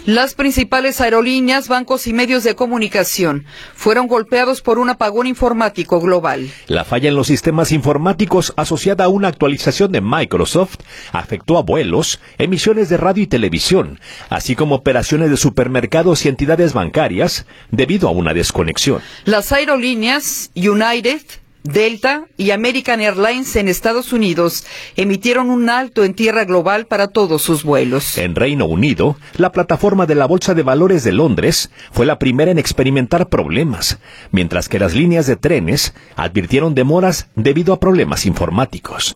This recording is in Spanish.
Las principales aerolíneas, bancos y medios de comunicación fueron golpeados por un apagón informático global. La falla en los sistemas informáticos asociada a una actualización de Microsoft afectó a vuelos, emisiones de radio y televisión, así como operaciones de supermercados y entidades bancarias debido a una desconexión. Las aerolíneas United, Delta y American Airlines en Estados Unidos emitieron un alto en tierra global para todos sus vuelos. En Reino Unido, la plataforma de la Bolsa de Valores de Londres fue la primera en experimentar problemas, mientras que las líneas de trenes advirtieron demoras debido a problemas informáticos.